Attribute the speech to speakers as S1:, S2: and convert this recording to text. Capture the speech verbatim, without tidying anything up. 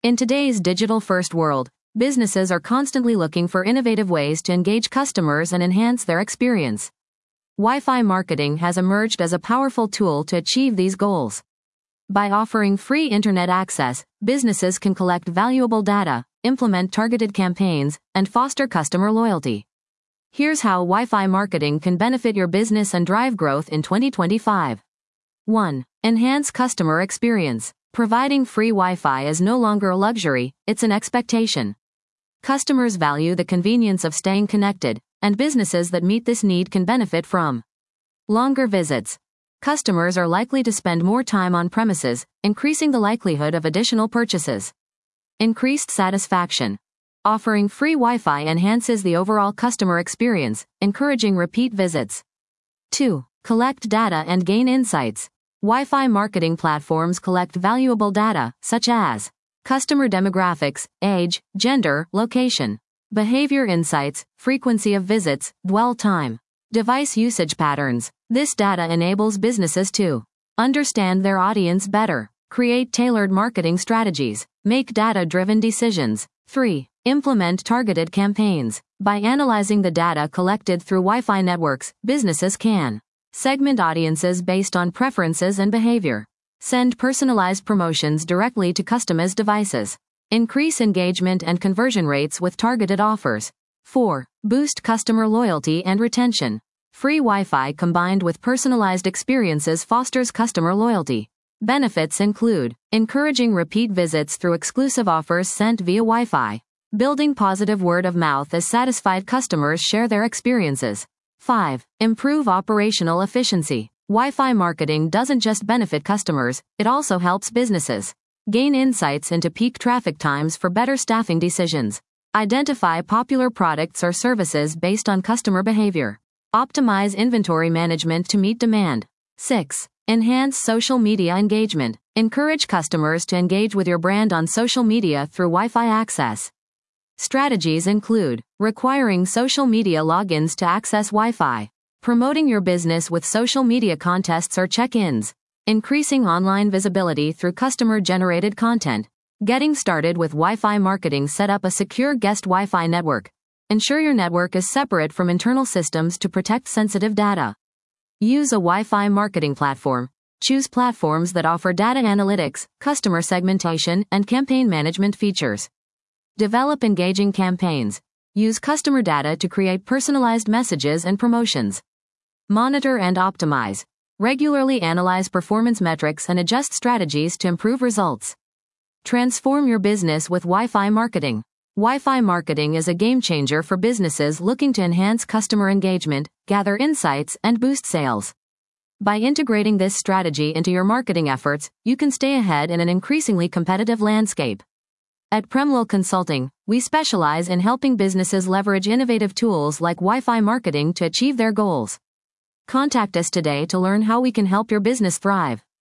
S1: In today's digital-first world, businesses are constantly looking for innovative ways to engage customers and enhance their experience. Wi-Fi marketing has emerged as a powerful tool to achieve these goals. By offering free internet access, businesses can collect valuable data, implement targeted campaigns, and foster customer loyalty. Here's how Wi-Fi marketing can benefit your business and drive growth in twenty twenty-five. one. Enhance customer experience. Providing free Wi-Fi is no longer a luxury, it's an expectation. Customers value the convenience of staying connected, and businesses that meet this need can benefit from longer visits. Customers are likely to spend more time on premises, increasing the likelihood of additional purchases. Increased satisfaction. Offering free Wi-Fi enhances the overall customer experience, encouraging repeat visits. two. Collect data and gain insights. Wi-Fi marketing platforms collect valuable data, such as customer demographics, age, gender, location, behavior insights, frequency of visits, dwell time, device usage patterns. This data enables businesses to understand their audience better, create tailored marketing strategies, make data-driven decisions. three. Implement targeted campaigns. By analyzing the data collected through Wi-Fi networks, businesses can segment audiences based on preferences and behavior, send personalized promotions directly to customers' devices, increase engagement and conversion rates with targeted offers. four. Boost customer loyalty and retention. Free Wi-Fi combined with personalized experiences fosters customer loyalty. Benefits include encouraging repeat visits through exclusive offers sent via Wi-Fi, building positive word of mouth as satisfied customers share their experiences. five. Improve operational efficiency. Wi-Fi marketing doesn't just benefit customers, it also helps businesses gain insights into peak traffic times for better staffing decisions. Identify popular products or services based on customer behavior. Optimize inventory management to meet demand. six. Enhance social media engagement. Encourage customers to engage with your brand on social media through Wi-Fi access. Strategies include requiring social media logins to access Wi-Fi, promoting your business with social media contests or check-ins, increasing online visibility through customer-generated content. Getting started with Wi-Fi marketing. Set up a secure guest Wi-Fi network. Ensure your network is separate from internal systems to protect sensitive data. Use a Wi-Fi marketing platform. Choose platforms that offer data analytics, customer segmentation, and campaign management features. Develop engaging campaigns. Use customer data to create personalized messages and promotions. Monitor and optimize. Regularly analyze performance metrics and adjust strategies to improve results. Transform your business with Wi-Fi marketing. Wi-Fi marketing is a game changer for businesses looking to enhance customer engagement, gather insights, and boost sales. By integrating this strategy into your marketing efforts, you can stay ahead in an increasingly competitive landscape. At Premlo Consulting, we specialize in helping businesses leverage innovative tools like Wi-Fi marketing to achieve their goals. Contact us today to learn how we can help your business thrive.